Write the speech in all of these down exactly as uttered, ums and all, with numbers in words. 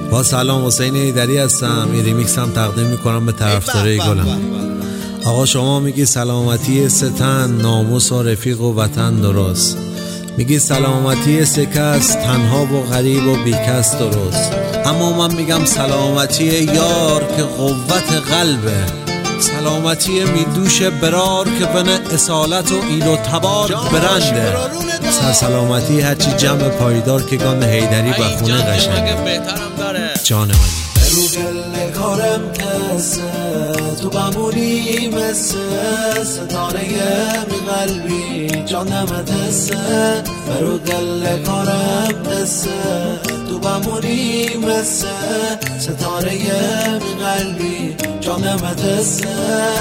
با سلام، حسین ایدری هستم. این ریمیکس هم تقدیم میکنم به طرفدارای گلم. آقا شما میگی سلامتی ستن، ناموس و رفیق و وطن درست. میگی سلامتی سکس، تنها و غریب و بیکس درست. اما من میگم سلامتی یار که قوت قلبه، سلامتی میدوش برار که بن اصالت و ایل و تبار برنده. سر سلامتی هرچی جمع پایدار که گان هیدری بخونه قشنگه. جان منی برو گل کارم کسه، تو بمونی مثل ستاره می قلبی جانم تسه. برو گل کارم کسه، تو بمونی مثل ستاره می قلبی جانم تسه.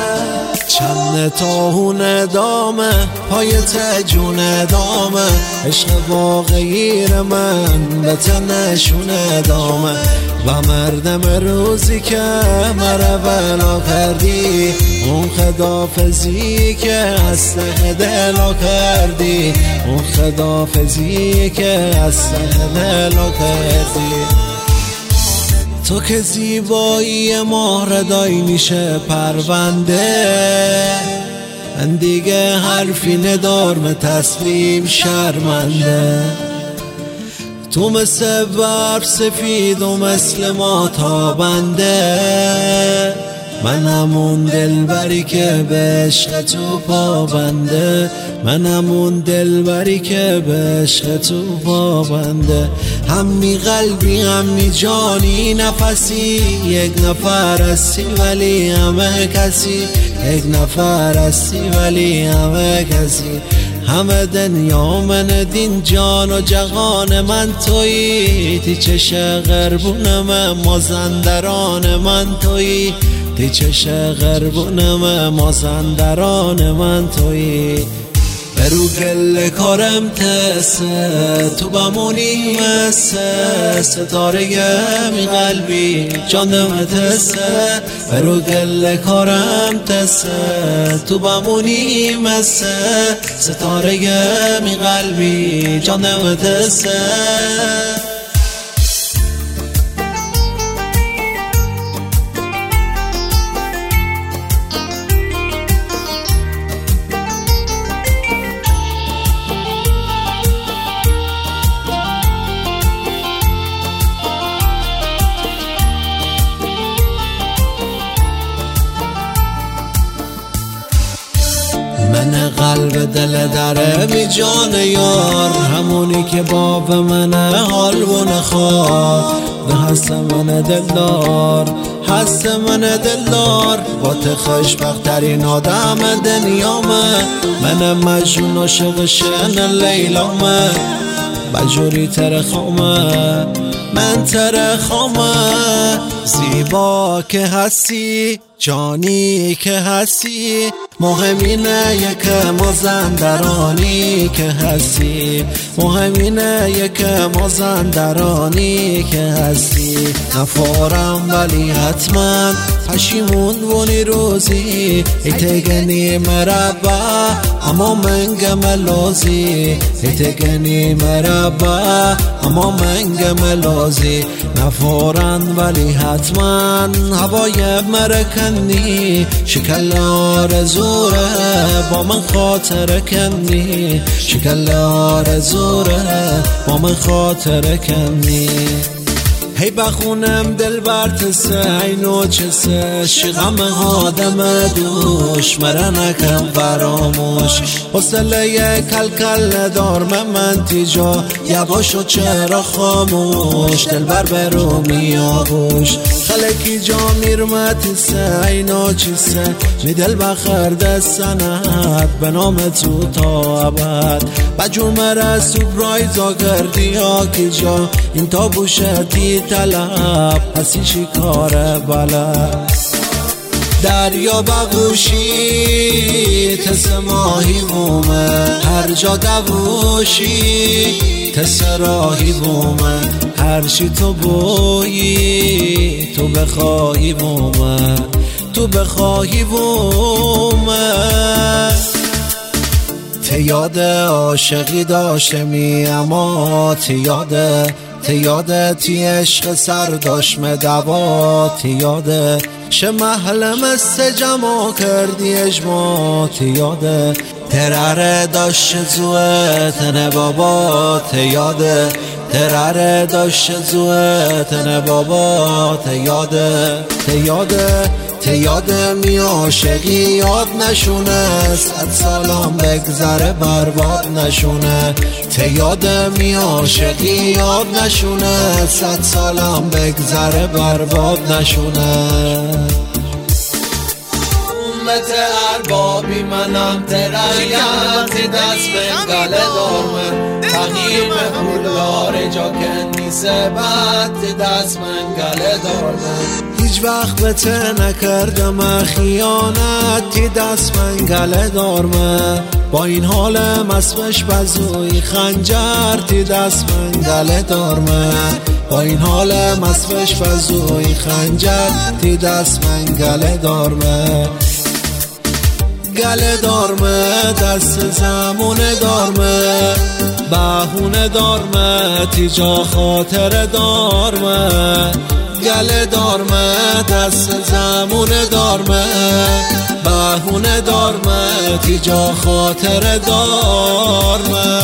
چند تاهون دامه پای تجون دامه، عشق واقعی من به تنشون دامه. و مردم روزی که مرا بلا کردی، اون خدافزی که اصله دلا کردی، اون خدافزی که اصله دلا کردی. تو که زیبایی مهردایی میشه پرونده، من دیگه حرفی ندارم تسلیم شرمنده. تو مثل برف سفید و مثل ما تابنده، من همون دلبری که به عشق تو پابنده، من همون دلبری که به عشق تو پابنده. همی قلبی همی جانی نفسی، یک نفر هستی ولی همه کسی، یک نفر هستی ولی همه کسی. همه دنیا من دین جان و جهان من تویی، تی چش غربون من مازندران من تویی، تی چش غربون من مازندران من تویی. برو گل کارم تسه، تو بمونی مثل ستاره می قلبی جانم تسه. برو گل کارم تسه، تو بمونی مثل ستاره می قلبی جانم تسه. من قلب دل دره بی جان یار، همونی که باب من حال و نخواد. به هست من دلدار، هست من دلدار، با تخشبخت ترین آدم دنیامه. من مجنون عاشق شن لیلامه، بجوری ترخامه من ترخامه. زیبا که هستی جانی که هستی، مهم اینه یک مازندرانی که هستی، مهم اینه یک مازندرانی که هستی. نفارم ولی حتما پشیمون بونی روزی، ایتگنی مربع اما منگم لازی، ایتگنی مربع اما منگم لازی. نفارن ولی حتما هوای مرکنی، شکل آرزوره با من خاطر کنی، شکل آرزوره با من خاطر کنی. هی بخونم دل برتسه اینو چسه، شغم آدم دوش مرا نکم فراموش. حسله کل کل ندار من تیجا، یواشو چرا خاموش، دل بر برو میاغوش. خلکی جا میرمتسه اینو چیسه، می دل بخر دستنت به نام تو تا ابد. بجو مرا سپرایزا کردی ها کی جا، این تا بوشتی طلب هستی شکار بلد. دریا بغوشی تس ماهی بومه، هر جا دوشی تس راهی بومه. هر چی تو بویی تو بخواهی بومه، تو بخواهی بومه. ته یاد عاشقی داشتمی اما ته یاد تی یاده تی عشق سرداشم دوا تی یاده شه محل مست جمع کردی اجما تی یاده تراره داشت زوه تنه بابا تی یاده تراره داشت زوه تنه بابا تی یاده تی یاده تی یاده می عاشقی یاد نشونه صد سالام بگذره برباد نشونه تی یاده می عاشقی یاد نشونه صد سالام بگذره برباد نشونه امت اربابی منم تریم تی دست بنگله دارمه تقیم پولدار جا کنی سبت تی دست بنگله دارمه هیچ وقت به ته نکردم خیانت تی دست منگله دارمه با این حال مسمش بزوی خنجر تی دست منگله دارمه با این حال مسمش بزوی خنجر تی دست منگله دارمه گله دارمه دست زمونه دارمه بهونه دارمه تی جا خاطر دارمه گله دارمه دست زمونه دارمه بهونه دارمه تی جا خاطر دارمه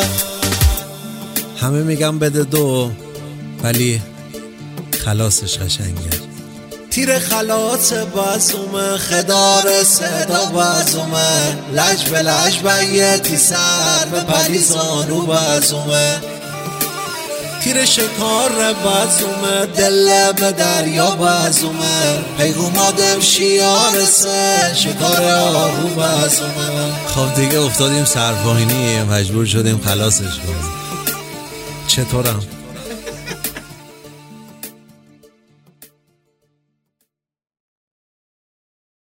همه میگم بده دو ولی خلاصش قشنگه تیر خلاص بازومه خدار صدا بازومه لج به لج بیتی سر به پریزانو بازومه تیر شکار بازومه دل به دریا بازومه پیغومادم شیار سه شکار آهو بازومه خب دیگه افتادیم سرپاینی مجبور شدیم خلاصش کنیم. چطورم؟